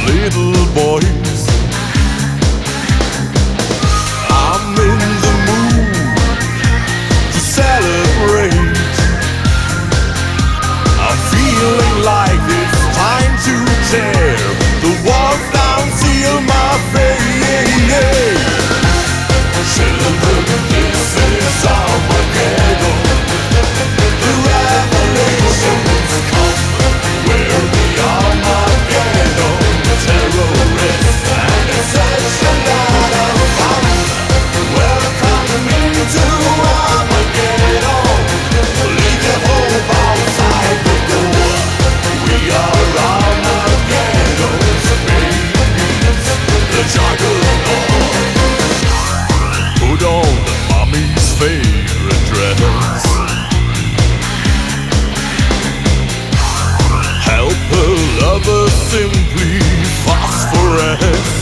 little boys. I'm in the mood to celebrate. I'm feeling like it's time to tear the walls down, seal my fate. Children, this is Armageddon. The revelations come where the Armageddon terrorists and it's such a lot of fun. Welcome into Armageddon. Leave your hope outside the door. We are Armageddon's babies, the juggernaut. Put on the mommy's favorite dress. Help her lover simply phosphorus.